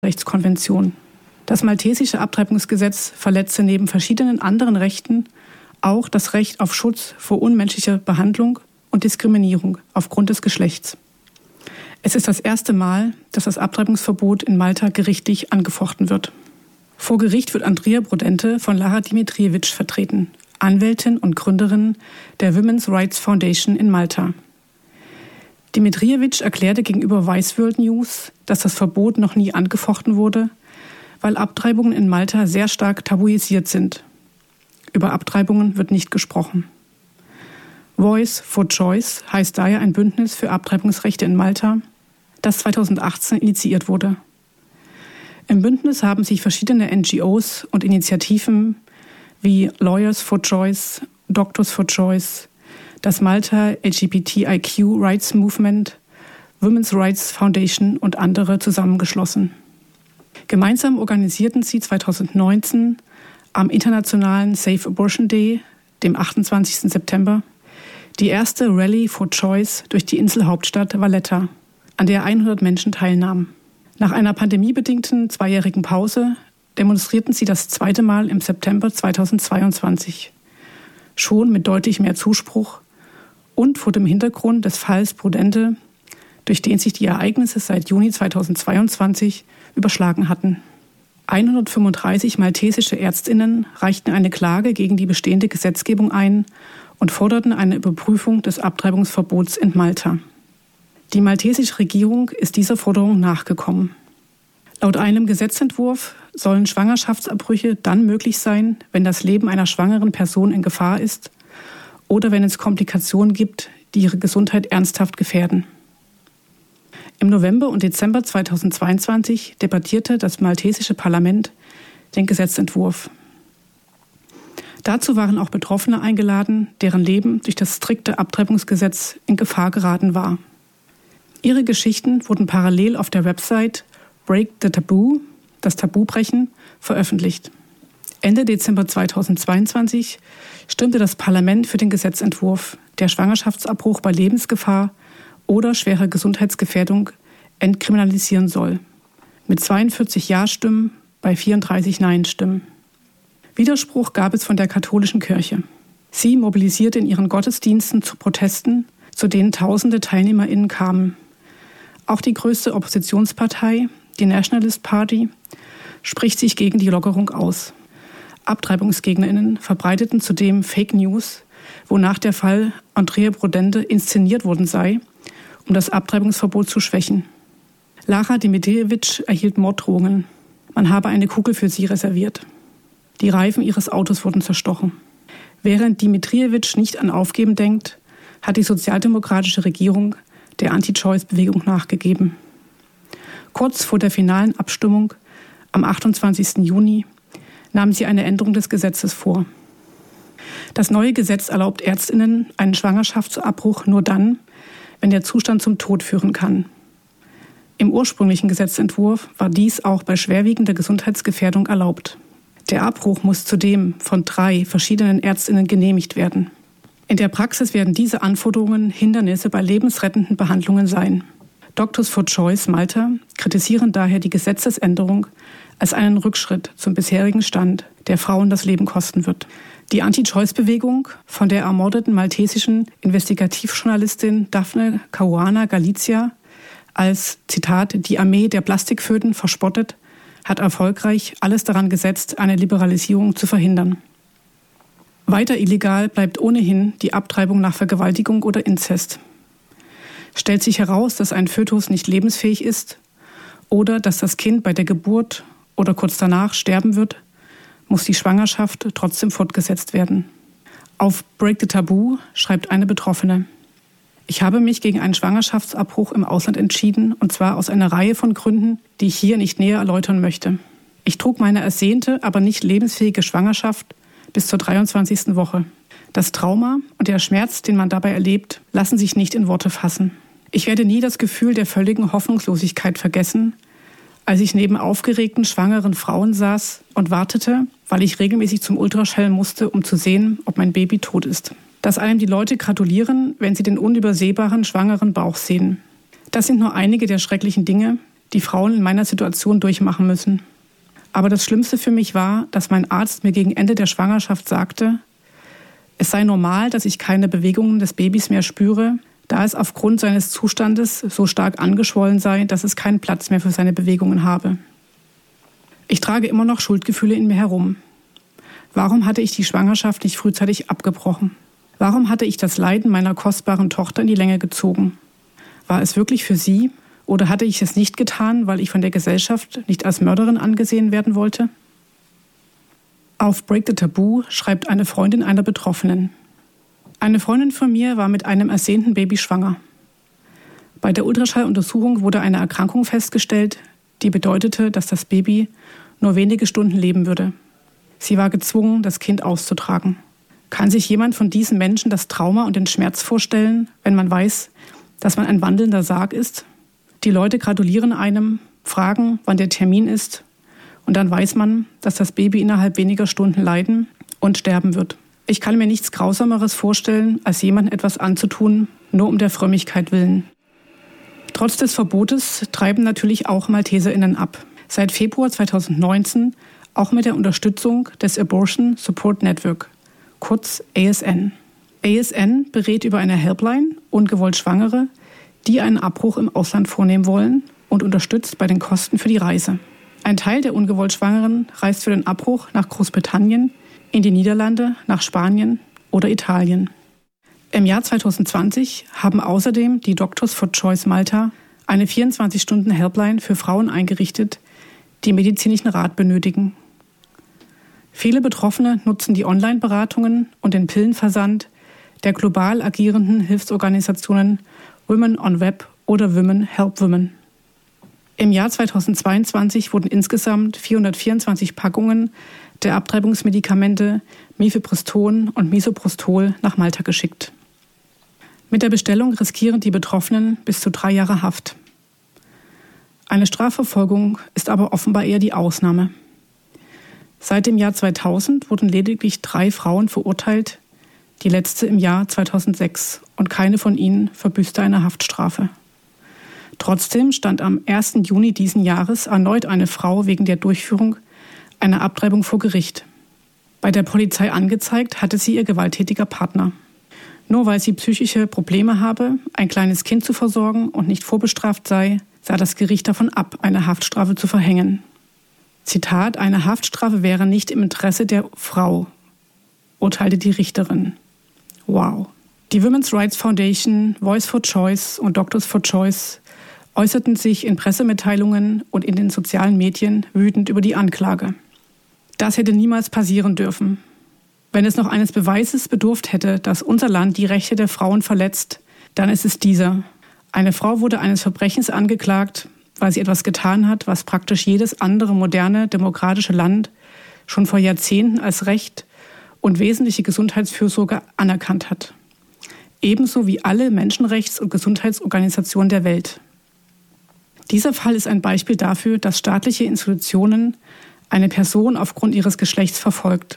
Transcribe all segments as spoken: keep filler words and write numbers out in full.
Rechtskonvention. Das maltesische Abtreibungsgesetz verletze neben verschiedenen anderen Rechten auch das Recht auf Schutz vor unmenschlicher Behandlung und Diskriminierung aufgrund des Geschlechts. Es ist das erste Mal, dass das Abtreibungsverbot in Malta gerichtlich angefochten wird. Vor Gericht wird Andrea Brodente von Lara Dimitrijevic vertreten, Anwältin und Gründerin der Women's Rights Foundation in Malta. Dimitrijevic erklärte gegenüber Vice World News, dass das Verbot noch nie angefochten wurde, weil Abtreibungen in Malta sehr stark tabuisiert sind. Über Abtreibungen wird nicht gesprochen. Voice for Choice heißt daher ein Bündnis für Abtreibungsrechte in Malta, das zweitausendachtzehn initiiert wurde. Im Bündnis haben sich verschiedene N G Os und Initiativen wie Lawyers for Choice, Doctors for Choice, das Malta L G B T I Q Rights Movement, Women's Rights Foundation und andere zusammengeschlossen. Gemeinsam organisierten sie zweitausendneunzehn am internationalen Safe Abortion Day, dem achtundzwanzigsten September, die erste Rally for Choice durch die Inselhauptstadt Valletta, an der hundert Menschen teilnahmen. Nach einer pandemiebedingten zweijährigen Pause demonstrierten sie das zweite Mal im September zweitausendzweiundzwanzig. Schon mit deutlich mehr Zuspruch und vor dem Hintergrund des Falls Brodente, durch den sich die Ereignisse seit Juni zweitausendzweiundzwanzig überschlagen hatten. hundertfünfunddreißig maltesische Ärztinnen reichten eine Klage gegen die bestehende Gesetzgebung ein und forderten eine Überprüfung des Abtreibungsverbots in Malta. Die maltesische Regierung ist dieser Forderung nachgekommen. Laut einem Gesetzentwurf sollen Schwangerschaftsabbrüche dann möglich sein, wenn das Leben einer schwangeren Person in Gefahr ist oder wenn es Komplikationen gibt, die ihre Gesundheit ernsthaft gefährden. Im November und Dezember zweitausendzweiundzwanzig debattierte das maltesische Parlament den Gesetzentwurf. Dazu waren auch Betroffene eingeladen, deren Leben durch das strikte Abtreibungsgesetz in Gefahr geraten war. Ihre Geschichten wurden parallel auf der Website Break the Taboo, das Tabubrechen, veröffentlicht. Ende Dezember zweitausendzweiundzwanzig stimmte das Parlament für den Gesetzentwurf, der Schwangerschaftsabbruch bei Lebensgefahr oder schwerer Gesundheitsgefährdung entkriminalisieren soll. Mit zweiundvierzig Ja-Stimmen bei vierunddreißig Nein-Stimmen. Widerspruch gab es von der katholischen Kirche. Sie mobilisierte in ihren Gottesdiensten zu Protesten, zu denen tausende TeilnehmerInnen kamen. Auch die größte Oppositionspartei, die Nationalist Party, spricht sich gegen die Lockerung aus. AbtreibungsgegnerInnen verbreiteten zudem Fake News, wonach der Fall Andrea Brodente inszeniert worden sei, um das Abtreibungsverbot zu schwächen. Lara Dimitrijevic erhielt Morddrohungen. Man habe eine Kugel für sie reserviert. Die Reifen ihres Autos wurden zerstochen. Während Dimitrijevic nicht an Aufgeben denkt, hat die sozialdemokratische Regierung der Anti-Choice-Bewegung nachgegeben. Kurz vor der finalen Abstimmung am achtundzwanzigsten Juni nahm sie eine Änderung des Gesetzes vor. Das neue Gesetz erlaubt ÄrztInnen einen Schwangerschaftsabbruch nur dann, wenn der Zustand zum Tod führen kann. Im ursprünglichen Gesetzentwurf war dies auch bei schwerwiegender Gesundheitsgefährdung erlaubt. Der Abbruch muss zudem von drei verschiedenen ÄrztInnen genehmigt werden. In der Praxis werden diese Anforderungen Hindernisse bei lebensrettenden Behandlungen sein. Doctors for Choice Malta kritisieren daher die Gesetzesänderung als einen Rückschritt zum bisherigen Stand, der Frauen das Leben kosten wird. Die Anti-Choice-Bewegung, von der ermordeten maltesischen Investigativjournalistin Daphne Caruana Galizia als, Zitat, die Armee der Plastikföten verspottet, hat erfolgreich alles daran gesetzt, eine Liberalisierung zu verhindern. Weiter illegal bleibt ohnehin die Abtreibung nach Vergewaltigung oder Inzest. Stellt sich heraus, dass ein Fötus nicht lebensfähig ist oder dass das Kind bei der Geburt oder kurz danach sterben wird, muss die Schwangerschaft trotzdem fortgesetzt werden. Auf Break the Taboo schreibt eine Betroffene: Ich habe mich gegen einen Schwangerschaftsabbruch im Ausland entschieden, und zwar aus einer Reihe von Gründen, die ich hier nicht näher erläutern möchte. Ich trug meine ersehnte, aber nicht lebensfähige Schwangerschaft bis zur dreiundzwanzigsten Woche. Das Trauma und der Schmerz, den man dabei erlebt, lassen sich nicht in Worte fassen. Ich werde nie das Gefühl der völligen Hoffnungslosigkeit vergessen, als ich neben aufgeregten, schwangeren Frauen saß und wartete, weil ich regelmäßig zum Ultraschall musste, um zu sehen, ob mein Baby tot ist. Dass einem die Leute gratulieren, wenn sie den unübersehbaren, schwangeren Bauch sehen. Das sind nur einige der schrecklichen Dinge, die Frauen in meiner Situation durchmachen müssen. Aber das Schlimmste für mich war, dass mein Arzt mir gegen Ende der Schwangerschaft sagte, es sei normal, dass ich keine Bewegungen des Babys mehr spüre, da es aufgrund seines Zustandes so stark angeschwollen sei, dass es keinen Platz mehr für seine Bewegungen habe. Ich trage immer noch Schuldgefühle in mir herum. Warum hatte ich die Schwangerschaft nicht frühzeitig abgebrochen? Warum hatte ich das Leiden meiner kostbaren Tochter in die Länge gezogen? War es wirklich für sie? Oder hatte ich es nicht getan, weil ich von der Gesellschaft nicht als Mörderin angesehen werden wollte? Auf Break the Taboo schreibt eine Freundin einer Betroffenen: Eine Freundin von mir war mit einem ersehnten Baby schwanger. Bei der Ultraschalluntersuchung wurde eine Erkrankung festgestellt, die bedeutete, dass das Baby nur wenige Stunden leben würde. Sie war gezwungen, das Kind auszutragen. Kann sich jemand von diesen Menschen das Trauma und den Schmerz vorstellen, wenn man weiß, dass man ein wandelnder Sarg ist? Die Leute gratulieren einem, fragen, wann der Termin ist, und dann weiß man, dass das Baby innerhalb weniger Stunden leiden und sterben wird. Ich kann mir nichts Grausameres vorstellen, als jemandem etwas anzutun, nur um der Frömmigkeit willen. Trotz des Verbotes treiben natürlich auch MalteserInnen ab. Seit Februar zweitausendneunzehn auch mit der Unterstützung des Abortion Support Network, kurz A S N. A S N berät über eine Helpline ungewollt Schwangere, die einen Abbruch im Ausland vornehmen wollen, und unterstützt bei den Kosten für die Reise. Ein Teil der ungewollt Schwangeren reist für den Abbruch nach Großbritannien, in die Niederlande, nach Spanien oder Italien. Im Jahr zweitausendzwanzig haben außerdem die Doctors for Choice Malta eine vierundzwanzig-Stunden-Helpline für Frauen eingerichtet, die medizinischen Rat benötigen. Viele Betroffene nutzen die Online-Beratungen und den Pillenversand der global agierenden Hilfsorganisationen Women on Web oder Women Help Women. Im Jahr zweitausendzweiundzwanzig wurden insgesamt vierhundertvierundzwanzig Packungen der Abtreibungsmedikamente Mifepriston und Misoprostol nach Malta geschickt. Mit der Bestellung riskieren die Betroffenen bis zu drei Jahre Haft. Eine Strafverfolgung ist aber offenbar eher die Ausnahme. Seit dem Jahr zweitausend wurden lediglich drei Frauen verurteilt, die letzte im Jahr zweitausendsechs, und keine von ihnen verbüßte eine Haftstrafe. Trotzdem stand am ersten Juni diesen Jahres erneut eine Frau wegen der Durchführung einer Abtreibung vor Gericht. Bei der Polizei angezeigt hatte sie ihr gewalttätiger Partner. Nur weil sie psychische Probleme habe, ein kleines Kind zu versorgen und nicht vorbestraft sei, sah das Gericht davon ab, eine Haftstrafe zu verhängen. Zitat: Eine Haftstrafe wäre nicht im Interesse der Frau, urteilte die Richterin. Wow. Die Women's Rights Foundation, Voice for Choice und Doctors for Choice äußerten sich in Pressemitteilungen und in den sozialen Medien wütend über die Anklage. Das hätte niemals passieren dürfen. Wenn es noch eines Beweises bedurft hätte, dass unser Land die Rechte der Frauen verletzt, dann ist es dieser. Eine Frau wurde eines Verbrechens angeklagt, weil sie etwas getan hat, was praktisch jedes andere moderne, demokratische Land schon vor Jahrzehnten als Recht und wesentliche Gesundheitsfürsorge anerkannt hat. Ebenso wie alle Menschenrechts- und Gesundheitsorganisationen der Welt. Dieser Fall ist ein Beispiel dafür, dass staatliche Institutionen eine Person aufgrund ihres Geschlechts verfolgt.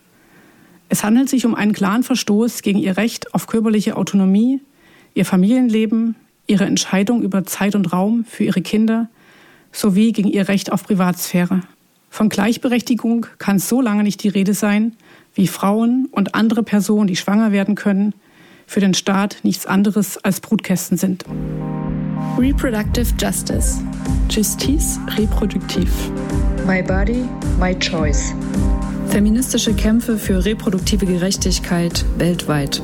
Es handelt sich um einen klaren Verstoß gegen ihr Recht auf körperliche Autonomie, ihr Familienleben, ihre Entscheidung über Zeit und Raum für ihre Kinder sowie gegen ihr Recht auf Privatsphäre. Von Gleichberechtigung kann so lange nicht die Rede sein, wie Frauen und andere Personen, die schwanger werden können, für den Staat nichts anderes als Brutkästen sind. Reproductive Justice. Justice reproduktiv. My body, my choice. Feministische Kämpfe für reproduktive Gerechtigkeit weltweit.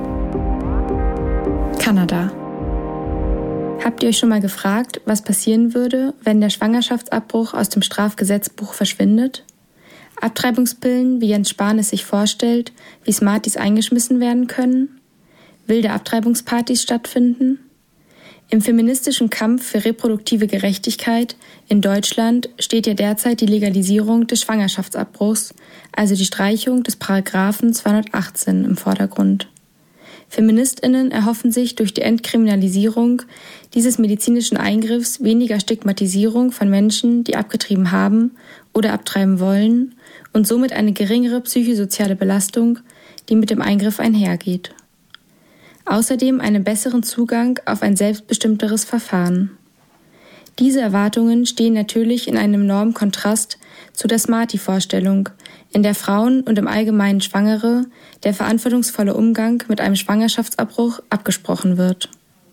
Kanada. Habt ihr euch schon mal gefragt, was passieren würde, wenn der Schwangerschaftsabbruch aus dem Strafgesetzbuch verschwindet? Abtreibungspillen, wie Jens Spahn es sich vorstellt, wie Smarties eingeschmissen werden können? Wilde Abtreibungspartys stattfinden? Im feministischen Kampf für reproduktive Gerechtigkeit in Deutschland steht ja derzeit die Legalisierung des Schwangerschaftsabbruchs, also die Streichung des Paragraphen zweihundertachtzehn im Vordergrund. FeministInnen erhoffen sich durch die Entkriminalisierung dieses medizinischen Eingriffs weniger Stigmatisierung von Menschen, die abgetrieben haben oder abtreiben wollen, und somit eine geringere psychosoziale Belastung, die mit dem Eingriff einhergeht. Außerdem einen besseren Zugang auf ein selbstbestimmteres Verfahren. Diese Erwartungen stehen natürlich in einem enormen Kontrast zu der Smarty-Vorstellung, in der Frauen und im Allgemeinen Schwangere der verantwortungsvolle Umgang mit einem Schwangerschaftsabbruch abgesprochen wird.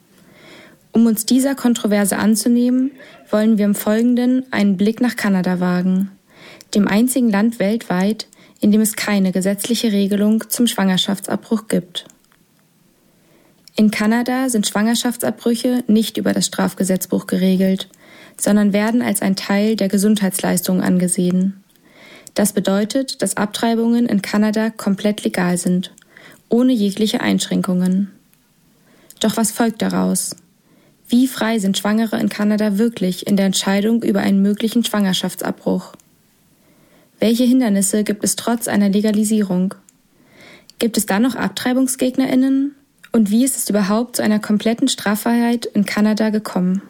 Um uns dieser Kontroverse anzunehmen, wollen wir im Folgenden einen Blick nach Kanada wagen, dem einzigen Land weltweit, in dem es keine gesetzliche Regelung zum Schwangerschaftsabbruch gibt. In Kanada sind Schwangerschaftsabbrüche nicht über das Strafgesetzbuch geregelt, sondern werden als ein Teil der Gesundheitsleistungen angesehen. Das bedeutet, dass Abtreibungen in Kanada komplett legal sind, ohne jegliche Einschränkungen. Doch was folgt daraus? Wie frei sind Schwangere in Kanada wirklich in der Entscheidung über einen möglichen Schwangerschaftsabbruch? Welche Hindernisse gibt es trotz einer Legalisierung? Gibt es da noch AbtreibungsgegnerInnen? Und wie ist es überhaupt zu einer kompletten Straffreiheit in Kanada gekommen?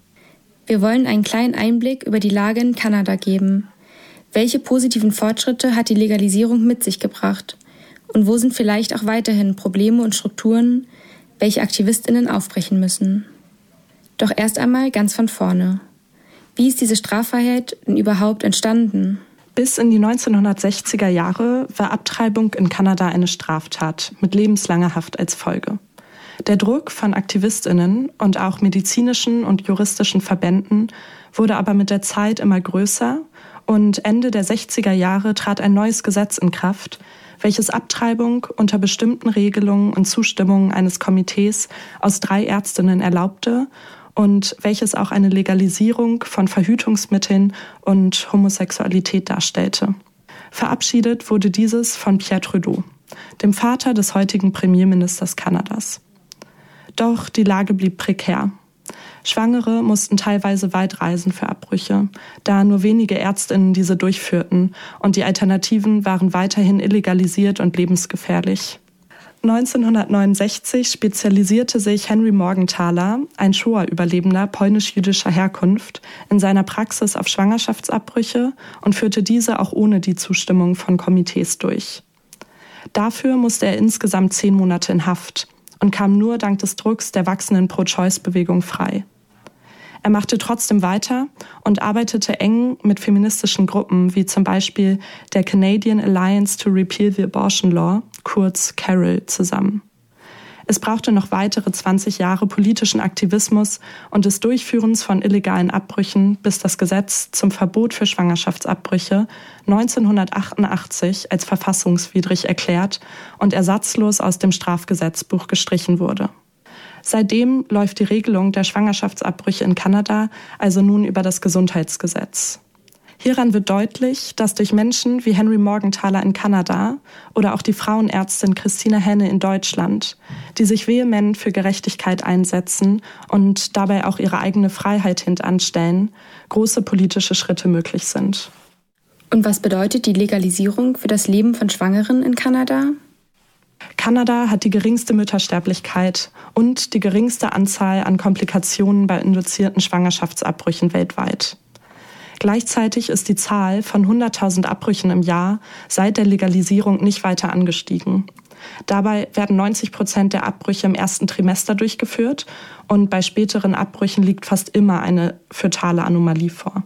Wir wollen einen kleinen Einblick über die Lage in Kanada geben. Welche positiven Fortschritte hat die Legalisierung mit sich gebracht? Und wo sind vielleicht auch weiterhin Probleme und Strukturen, welche AktivistInnen aufbrechen müssen? Doch erst einmal ganz von vorne. Wie ist diese Straffreiheit denn überhaupt entstanden? Bis in die neunzehnhundertsechziger Jahre war Abtreibung in Kanada eine Straftat mit lebenslanger Haft als Folge. Der Druck von AktivistInnen und auch medizinischen und juristischen Verbänden wurde aber mit der Zeit immer größer und Ende der sechziger Jahre trat ein neues Gesetz in Kraft, welches Abtreibung unter bestimmten Regelungen und Zustimmungen eines Komitees aus drei Ärztinnen erlaubte und welches auch eine Legalisierung von Verhütungsmitteln und Homosexualität darstellte. Verabschiedet wurde dieses von Pierre Trudeau, dem Vater des heutigen Premierministers Kanadas. Doch die Lage blieb prekär. Schwangere mussten teilweise weit reisen für Abbrüche, da nur wenige ÄrztInnen diese durchführten und die Alternativen waren weiterhin illegalisiert und lebensgefährlich. neunzehnhundertneunundsechzig spezialisierte sich Henry Morgenthaler, ein Shoah-Überlebender polnisch-jüdischer Herkunft, in seiner Praxis auf Schwangerschaftsabbrüche und führte diese auch ohne die Zustimmung von Komitees durch. Dafür musste er insgesamt zehn Monate in Haft und kam nur dank des Drucks der wachsenden Pro-Choice-Bewegung frei. Er machte trotzdem weiter und arbeitete eng mit feministischen Gruppen wie zum Beispiel der Canadian Alliance to Repeal the Abortion Law, kurz CARAL, zusammen. Es brauchte noch weitere zwanzig Jahre politischen Aktivismus und des Durchführens von illegalen Abbrüchen, bis das Gesetz zum Verbot für Schwangerschaftsabbrüche neunzehnhundertachtundachtzig als verfassungswidrig erklärt und ersatzlos aus dem Strafgesetzbuch gestrichen wurde. Seitdem läuft die Regelung der Schwangerschaftsabbrüche in Kanada also nun über das Gesundheitsgesetz. Hieran wird deutlich, dass durch Menschen wie Henry Morgenthaler in Kanada oder auch die Frauenärztin Christine Henne in Deutschland, die sich vehement für Gerechtigkeit einsetzen und dabei auch ihre eigene Freiheit hintanstellen, große politische Schritte möglich sind. Und was bedeutet die Legalisierung für das Leben von Schwangeren in Kanada? Kanada hat die geringste Müttersterblichkeit und die geringste Anzahl an Komplikationen bei induzierten Schwangerschaftsabbrüchen weltweit. Gleichzeitig ist die Zahl von hunderttausend Abbrüchen im Jahr seit der Legalisierung nicht weiter angestiegen. Dabei werden neunzig Prozent der Abbrüche im ersten Trimester durchgeführt und bei späteren Abbrüchen liegt fast immer eine fötale Anomalie vor.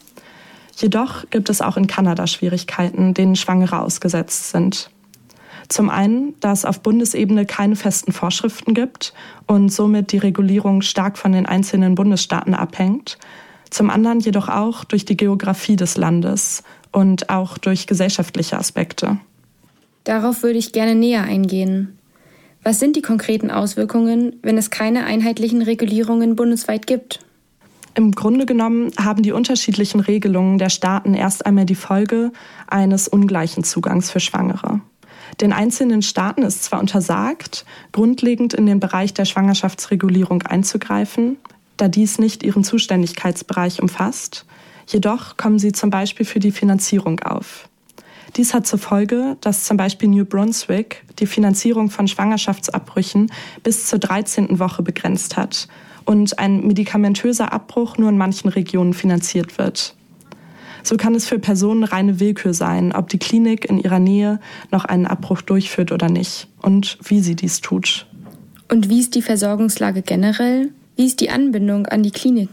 Jedoch gibt es auch in Kanada Schwierigkeiten, denen Schwangere ausgesetzt sind. Zum einen, da es auf Bundesebene keine festen Vorschriften gibt und somit die Regulierung stark von den einzelnen Bundesstaaten abhängt. Zum anderen jedoch auch durch die Geografie des Landes und auch durch gesellschaftliche Aspekte. Darauf würde ich gerne näher eingehen. Was sind die konkreten Auswirkungen, wenn es keine einheitlichen Regulierungen bundesweit gibt? Im Grunde genommen haben die unterschiedlichen Regelungen der Staaten erst einmal die Folge eines ungleichen Zugangs für Schwangere. Den einzelnen Staaten ist zwar untersagt, grundlegend in den Bereich der Schwangerschaftsregulierung einzugreifen, da dies nicht ihren Zuständigkeitsbereich umfasst, jedoch kommen sie zum Beispiel für die Finanzierung auf. Dies hat zur Folge, dass zum Beispiel New Brunswick die Finanzierung von Schwangerschaftsabbrüchen bis zur dreizehnten Woche begrenzt hat und ein medikamentöser Abbruch nur in manchen Regionen finanziert wird. So kann es für Personen reine Willkür sein, ob die Klinik in ihrer Nähe noch einen Abbruch durchführt oder nicht und wie sie dies tut. Und wie ist die Versorgungslage generell? Wie ist die Anbindung an die Kliniken?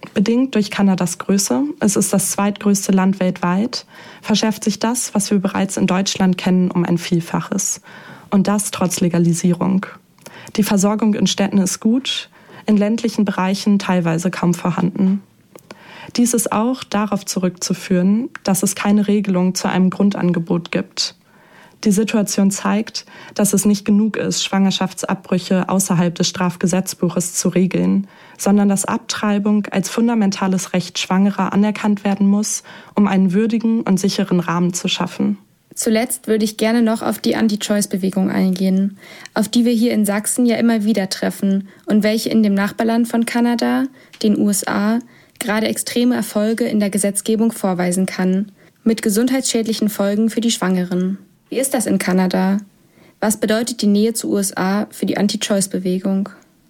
Bedingt durch Kanadas Größe, es ist das zweitgrößte Land weltweit, verschärft sich das, was wir bereits in Deutschland kennen, um ein Vielfaches. Und das trotz Legalisierung. Die Versorgung in Städten ist gut, in ländlichen Bereichen teilweise kaum vorhanden. Dies ist auch darauf zurückzuführen, dass es keine Regelung zu einem Grundangebot gibt. Die Situation zeigt, dass es nicht genug ist, Schwangerschaftsabbrüche außerhalb des Strafgesetzbuches zu regeln, sondern dass Abtreibung als fundamentales Recht Schwangerer anerkannt werden muss, um einen würdigen und sicheren Rahmen zu schaffen. Zuletzt würde ich gerne noch auf die Anti-Choice-Bewegung eingehen, auf die wir hier in Sachsen ja immer wieder treffen und welche in dem Nachbarland von Kanada, den U S A, gerade extreme Erfolge in der Gesetzgebung vorweisen kann, mit gesundheitsschädlichen Folgen für die Schwangeren. Wie ist das in Kanada? Was bedeutet die Nähe zu U S A für die Anti-Choice-Bewegung?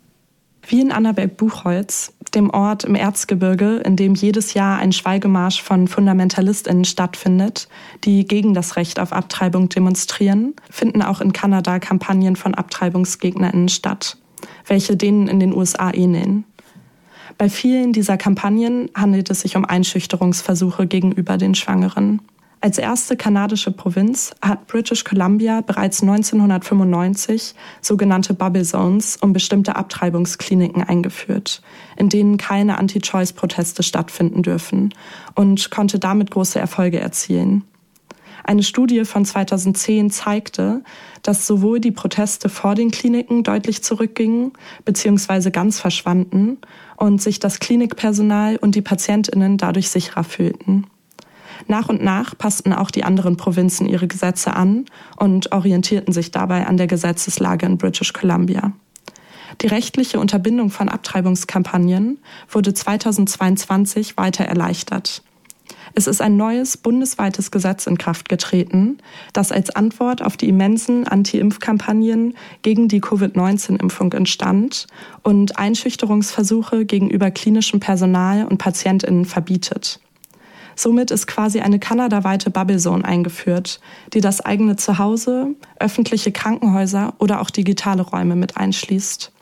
Wie in Annaberg-Buchholz, dem Ort im Erzgebirge, in dem jedes Jahr ein Schweigemarsch von FundamentalistInnen stattfindet, die gegen das Recht auf Abtreibung demonstrieren, finden auch in Kanada Kampagnen von AbtreibungsgegnerInnen statt, welche denen in den U S A ähneln. Bei vielen dieser Kampagnen handelt es sich um Einschüchterungsversuche gegenüber den Schwangeren. Als erste kanadische Provinz hat British Columbia bereits neunzehnhundertfünfundneunzig sogenannte Bubble Zones um bestimmte Abtreibungskliniken eingeführt, in denen keine Anti-Choice-Proteste stattfinden dürfen, und konnte damit große Erfolge erzielen. Eine Studie von zweitausendzehn zeigte, dass sowohl die Proteste vor den Kliniken deutlich zurückgingen bzw. ganz verschwanden und sich das Klinikpersonal und die PatientInnen dadurch sicherer fühlten. Nach und nach passten auch die anderen Provinzen ihre Gesetze an und orientierten sich dabei an der Gesetzeslage in British Columbia. Die rechtliche Unterbindung von Abtreibungskampagnen wurde zweitausendzweiundzwanzig weiter erleichtert. Es ist ein neues bundesweites Gesetz in Kraft getreten, das als Antwort auf die immensen Anti-Impf-Kampagnen gegen die Covid neunzehn Impfung entstand und Einschüchterungsversuche gegenüber klinischem Personal und PatientInnen verbietet. Somit ist quasi eine kanadaweite Bubble Zone eingeführt, die das eigene Zuhause, öffentliche Krankenhäuser oder auch digitale Räume mit einschließt.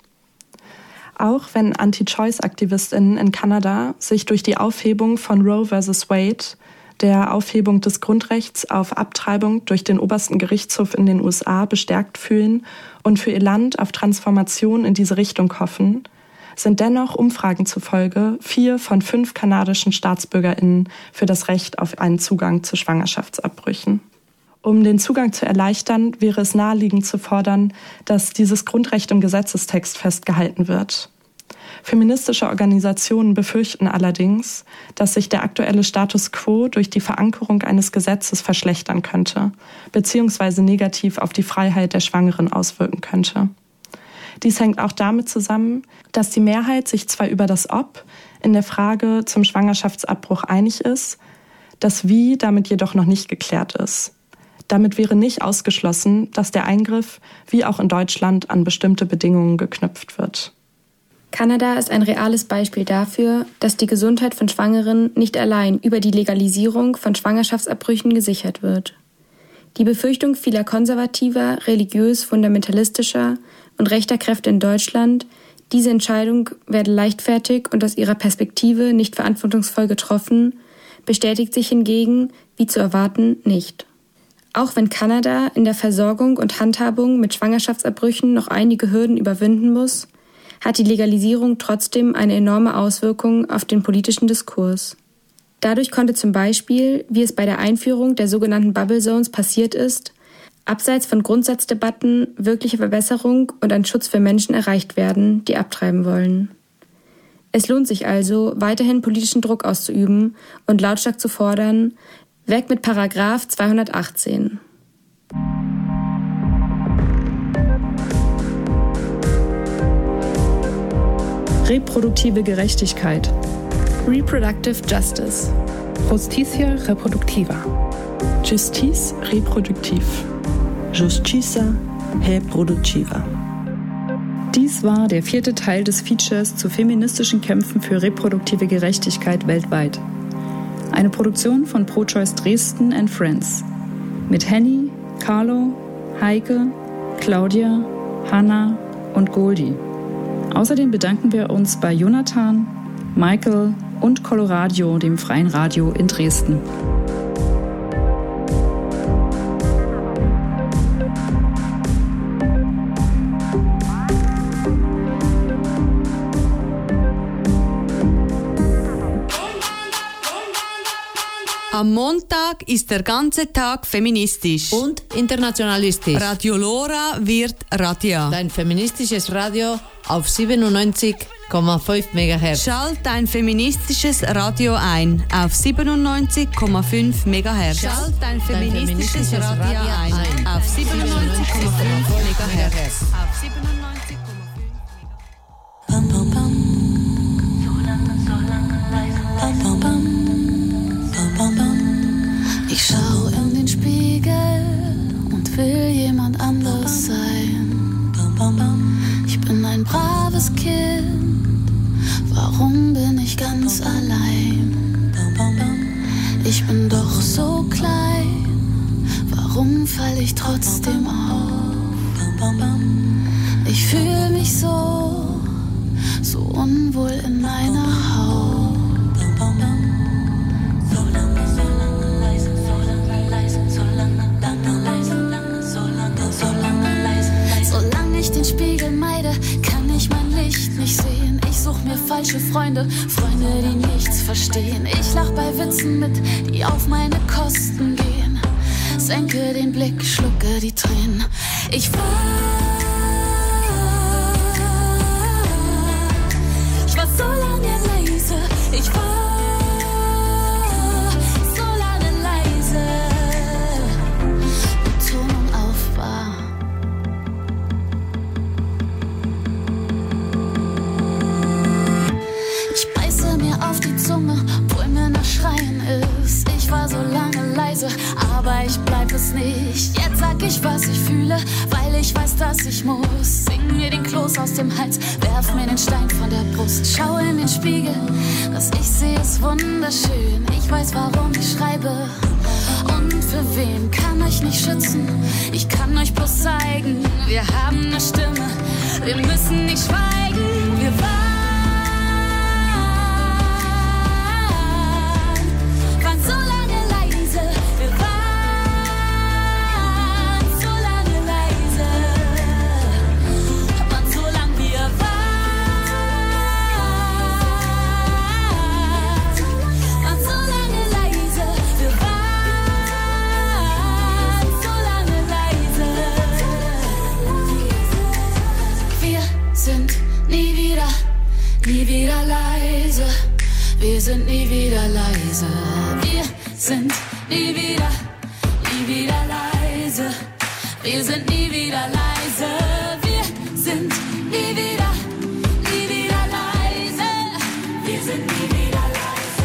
Auch wenn Anti-Choice-AktivistInnen in Kanada sich durch die Aufhebung von Roe versus Wade, der Aufhebung des Grundrechts auf Abtreibung durch den obersten Gerichtshof in den U S A, bestärkt fühlen und für ihr Land auf Transformation in diese Richtung hoffen, sind dennoch Umfragen zufolge vier von fünf kanadischen StaatsbürgerInnen für das Recht auf einen Zugang zu Schwangerschaftsabbrüchen. Um den Zugang zu erleichtern, wäre es naheliegend zu fordern, dass dieses Grundrecht im Gesetzestext festgehalten wird. Feministische Organisationen befürchten allerdings, dass sich der aktuelle Status quo durch die Verankerung eines Gesetzes verschlechtern könnte, beziehungsweise negativ auf die Freiheit der Schwangeren auswirken könnte. Dies hängt auch damit zusammen, dass die Mehrheit sich zwar über das Ob in der Frage zum Schwangerschaftsabbruch einig ist, das Wie damit jedoch noch nicht geklärt ist. Damit wäre nicht ausgeschlossen, dass der Eingriff, wie auch in Deutschland, an bestimmte Bedingungen geknüpft wird. Kanada ist ein reales Beispiel dafür, dass die Gesundheit von Schwangeren nicht allein über die Legalisierung von Schwangerschaftsabbrüchen gesichert wird. Die Befürchtung vieler konservativer, religiös, fundamentalistischer und rechter Kräfte in Deutschland, diese Entscheidung werde leichtfertig und aus ihrer Perspektive nicht verantwortungsvoll getroffen, bestätigt sich hingegen, wie zu erwarten, nicht. Auch wenn Kanada in der Versorgung und Handhabung mit Schwangerschaftsabbrüchen noch einige Hürden überwinden muss, hat die Legalisierung trotzdem eine enorme Auswirkung auf den politischen Diskurs. Dadurch konnte zum Beispiel, wie es bei der Einführung der sogenannten Bubble Zones passiert ist, abseits von Grundsatzdebatten wirkliche Verbesserung und ein Schutz für Menschen erreicht werden, die abtreiben wollen. Es lohnt sich also, weiterhin politischen Druck auszuüben und lautstark zu fordern, weg mit Paragraph zweihundertachtzehn. Reproduktive Gerechtigkeit. Reproductive Justice. Justicia reproductiva. Justice reproduktiv. Justiça reprodutiva. Dies war der vierte Teil des Features zu feministischen Kämpfen für reproduktive Gerechtigkeit weltweit. Eine Produktion von ProChoice Dresden and Friends. Mit Henny, Carlo, Heike, Claudia, Hanna und Goldi. Außerdem bedanken wir uns bei Jonathan, Michael und Coloradio, dem freien Radio in Dresden. Am Montag ist der ganze Tag feministisch und internationalistisch. Radio Lora wird Radia. Dein feministisches Radio auf siebenundneunzig Komma fünf Megahertz. Schalt dein feministisches Radio ein auf siebenundneunzig Komma fünf Megahertz. Schalt dein feministisches Radio ein auf siebenundneunzig Komma fünf Megahertz. Auf siebenundneunzig Komma fünf Megahertz. Ich schau in den Spiegel und will jemand anders sein. Ich bin ein braves Kind, warum bin ich ganz allein? Ich bin doch so klein, warum fall ich trotzdem auf? Ich fühl mich so, so unwohl in meiner Haut. Solange ich den Spiegel meide, kann ich mein Licht nicht sehen. Ich such mir falsche Freunde, Freunde, die nichts verstehen. Ich lach bei Witzen mit, die auf meine Kosten gehen. Senke den Blick, schlucke die Tränen. Ich war, ich war so lange leise. Ich war so lange leise. Betonung auf war. Ich beiße mir auf die Zunge, obwohl mir nach Schreien ist. Ich war so lange leise, aber ich bleib es nicht. Jetzt sag ich, was ich fühle, weil ich weiß, dass ich muss. Sing mir den Kloß aus dem Hals, werf mir den Stein von der Brust. Schau in den Spiegel, was ich sehe ist wunderschön. Ich weiß, warum ich schreibe und für wen. Kann euch nicht schützen, ich kann euch bloß zeigen. Wir haben eine Stimme, wir müssen nicht schweigen. Wir waren so lange leise, wir waren so lange leise, waren so lang wir waren, waren so lange leise, wir waren so lange leise. Wir sind nie wieder, nie wieder leise. Wir sind nie wieder leise. Wir sind nie wieder, nie wieder leise. Wir sind nie wieder leise. Wir sind nie wieder, nie wieder leise. Wir sind nie wieder leise.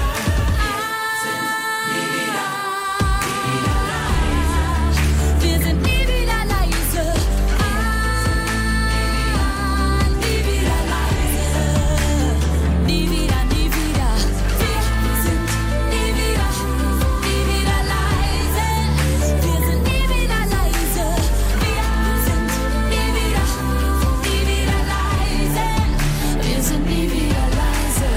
Wir sind nie wieder leise. Nie wieder leise. Nie wieder, nie wieder. Wir sind nie wieder, nie wieder leise. Wir sind nie wieder leise. Wir sind nie wieder, nie wieder leise. Wir sind nie wieder leise.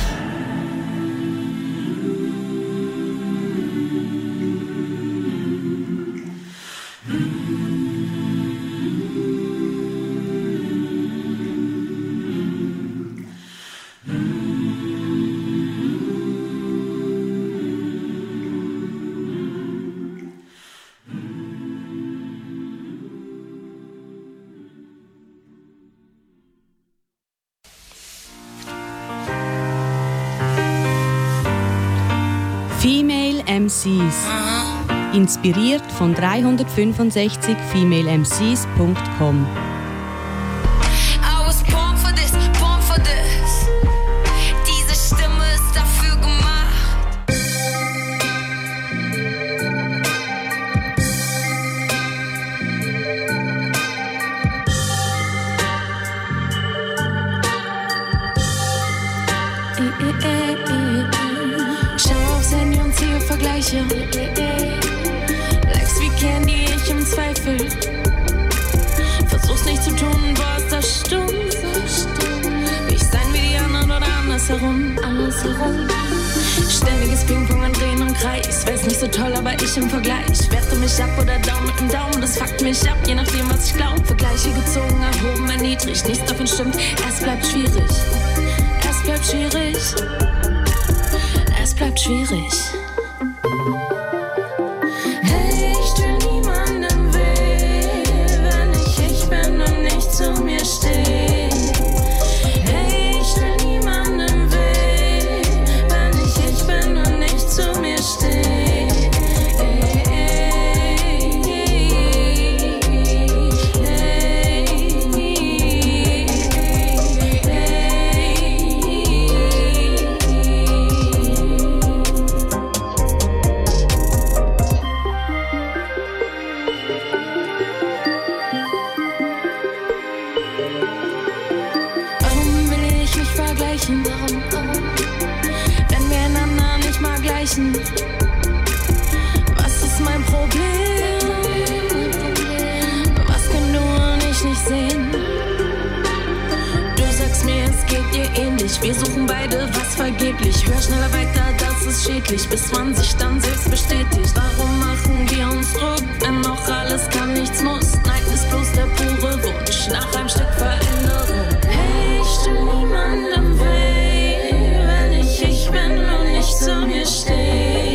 Female M Cs. Inspiriert von dreihundertfünfundsechzig female m c s punkt com. I was born for this, born for this. Diese Stimme ist dafür gemacht. Schau aufs Handy und ziehe Vergleiche. Likes wie Candy, ich im Zweifel. Versuch's nicht zu tun, boah, ist das stumm. Will ich sein wie die anderen oder andersherum? Begeisterung. Ständiges Ping-Pong und Drehen im Kreis. Wär's nicht so toll, aber ich im Vergleich. Werte mich ab oder Daumen mit dem Daumen, das fuckt mich ab, je nachdem, was ich glaub. Vergleiche gezogen, erhoben, erniedrigt, nichts davon stimmt. Es bleibt schwierig, es bleibt schwierig, es bleibt schwierig. Hey, ich tu niemandem weh, wenn ich ich bin und nicht zu mir stehe. Was ist mein Problem? Was kann du und ich nicht sehen? Du sagst mir, es geht dir ähnlich. Wir suchen beide was vergeblich. Hör schneller weiter, das ist schädlich. Bis man sich dann selbst bestätigt. Warum machen wir uns Druck, wenn noch alles kann, nichts muss? Neid ist bloß der pure Wunsch nach einem Stück Veränderung. Hey, ich tu niemandem weh, wenn ich ich bin und nicht zu mir stehe.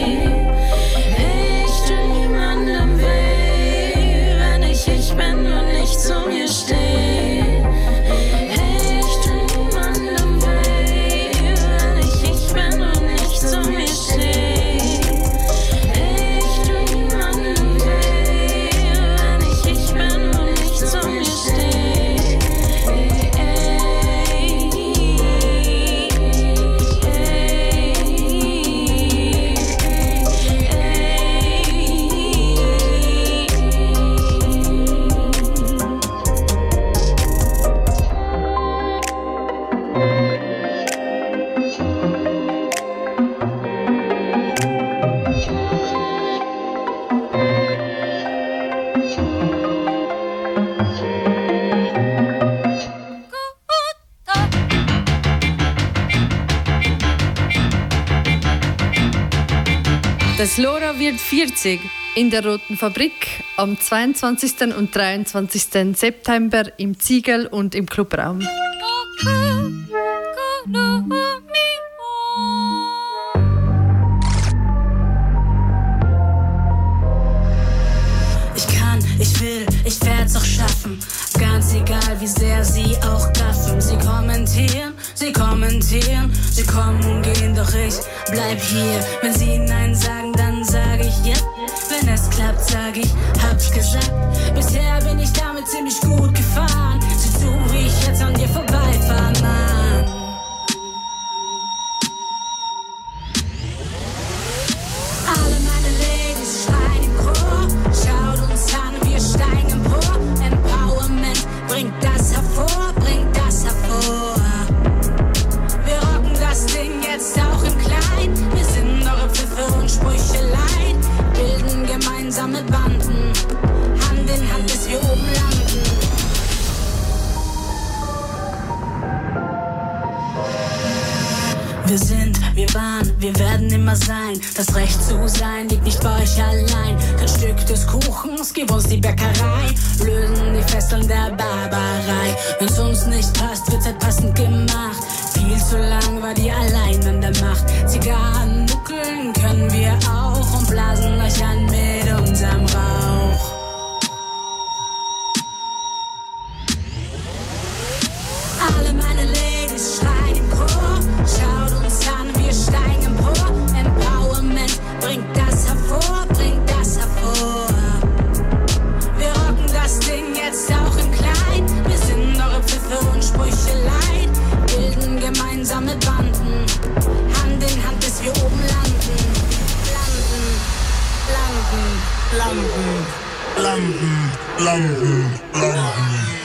Zu mir stehe. Hey, ich tu niemandem weh, wenn ich ich bin und nicht zu mir stehe. Hey, ich tu niemandem weh, wenn ich ich bin und nicht zu mir stehe. Hey, hey, Das Lora wird vierzig in der Roten Fabrik am zweiundzwanzigsten und dreiundzwanzigsten September im Ziegel und im Clubraum. Ich kann, ich will, ich werd's auch schaffen. Ganz egal, wie sehr sie auch gaffen. Sie kommentieren, sie kommentieren, sie kommen und gehen, doch ich bleib hier. Wenn sie Nein sagen, dann sag ich ja. Wenn es klappt, sag ich, hab's gesagt. Bisher bin ich damit ziemlich gut gefahren. Sieh zu, wie ich jetzt an dir vorbeifahr, Mann. Alle meine Ladies schreien im Chor. Schaut uns an, wir steigen empor. Empowerment bringt das hervor, bringt das hervor. Wir rocken das Ding jetzt auch im Klein. Wir sind eure Pfiffe und Sprücheleien. Bilden gemeinsame Banden. Hand in Hand, bis wir oben landen. Wir sind, wir waren, wir werden immer sein. Das Recht zu sein liegt nicht bei euch allein. Kein Stück des Kuchens, gib uns die Bäckerei. Lösen die Fesseln der Barbarei. Wenn's uns nicht passt, wird's halt passend gemacht. Viel zu lang war die allein an der Macht. Zigarren nuckeln können wir auch und blasen euch an mit unserem Rauch. Alle meine Ladies schreien im Chor. Schaut uns an, wir steigen empor. Empowerment bringt das hervor, bringt das hervor. Wir rocken das Ding jetzt auch im Klein. Wir sind eure Pfiffe und Sprücheleien. Bilden gemeinsame Banden. Hand in Hand, bis wir oben landen. Landen, landen, landen, landen, landen, landen.